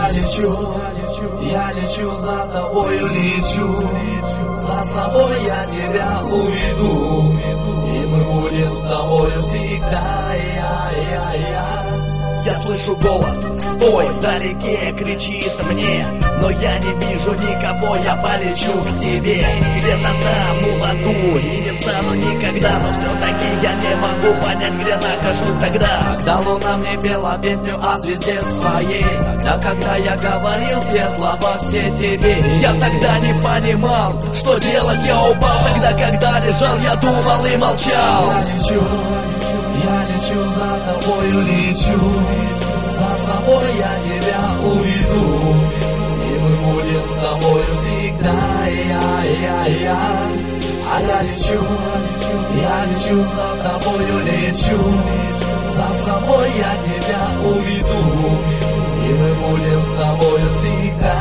я лечу, за тобою лечу, за собой я тебя уведу, и мы будем с тобою всегда, Я слышу голос, стой, вдалеке кричит мне, но я не вижу никого, я полечу к тебе. Где-то там, в аду, и не встану никогда, но все-таки я не могу понять, где нахожусь тогда. Когда луна мне пела песню о звезде своей, тогда, когда я говорил те слова все тебе, я тогда не понимал, что делать, я упал. Тогда, когда лежал, я думал и молчал. Я лечу, за тобою лечу, за собой я тебя уведу, и мы будем с тобою всегда, А я лечу, за тобою лечу, за собой я тебя уведу, и мы будем с тобою всегда.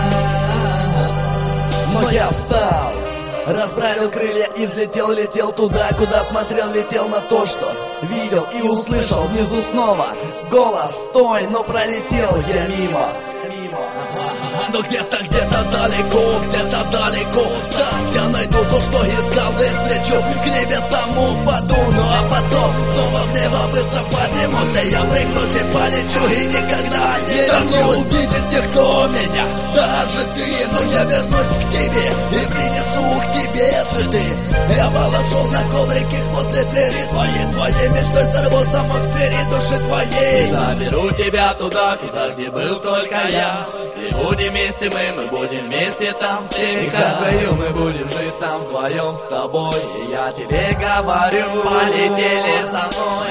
Но я встал, расправил крылья и взлетел, летел туда, куда смотрел, летел на то, что видел и услышал внизу снова голос, стой, но пролетел я мимо. Но где-то далеко, там я найду то, что искал, и взлечу к небесам упаду. Ну а потом снова в небо быстро поднимусь, и я прыгнусь и полечу, и никогда не вернусь. Увидит те, кто меня, даже ты, но я вернусь к тебе и принесу к тебе цветы. Я положу на коврике возле двери твоей, своей мечтой сорву замок с двери души твоей. Заберу тебя туда, где был только я, и будем вместе мы будем вместе там всегда. И как в раю мы будем жить там вдвоем с тобой. И я тебе говорю, полетели со мной.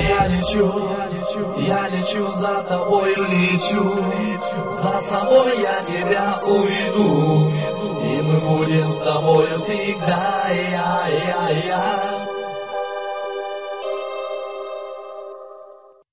Я лечу, за тобою лечу, за собой я тебя уведу, и мы будем с тобою всегда,